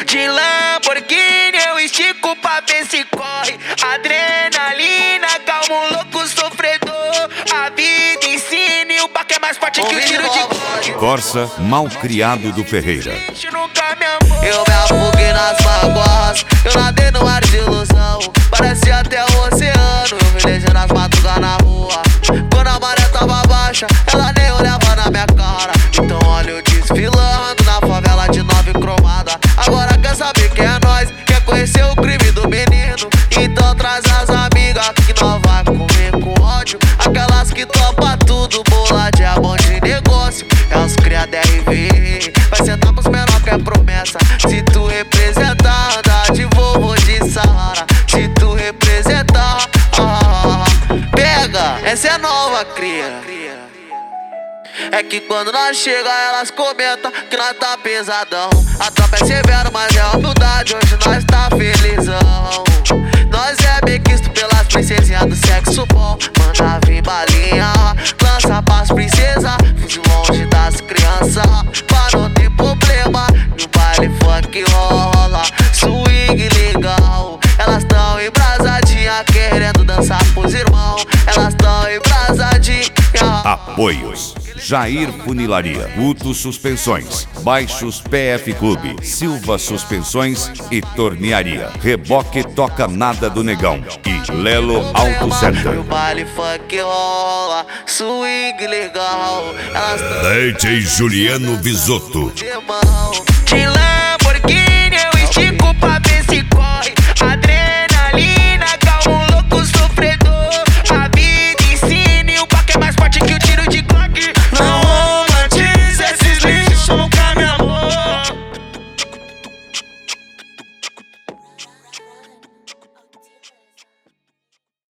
De Lamborghini eu estico pra ver se corre. Adrenalina, calma um louco sofredor. A vida ensina e o baque é mais forte que o tiro de corte. Corsa Malcriado do Ferreira. Eu me afoguei nas mágoas, eu nadei no mar de ilusão. Parecia até o oceano, eu velejei nas madrugas na rua. Quando a maré tava baixa, ela nem olhava na minha cara. Então olha eu desfilando na favela de 9 cromada. Agora quer saber quem é nós, quer conhecer o crime do menino. Então traz as amigas que nós vai comer com ódio. Aquelas que topa tudo, boladinha é bom de negócio. É os cria DRV, vai sentar pros menor que é promessa. Se tu representar, anda de vovô de Sahara. Se tu representar, pega, essa é nova cria. É que quando nós chega, elas comentam que nós tá pesadão. A tropa é severa, mas é humildade, hoje nós tá felizão. Nós é bem quisto pelas princesinhas do sexo bom. Manda vir balinha, lança pras princesas. Fuzil longe das crianças, pra não ter problema. No baile funk rola, swing legal. Elas tão embrasadinha, querendo dançar pros irmãos. Elas tão embrasadinha. Apoios: Jair Funilaria, Uto Suspensões, Baixos PF Clube, Silva Suspensões e Tornearia, Reboque Toca Nada do Negão e Lelo Auto Center. O baile funk rola, swing legal. DJ Juliano Bisotto. De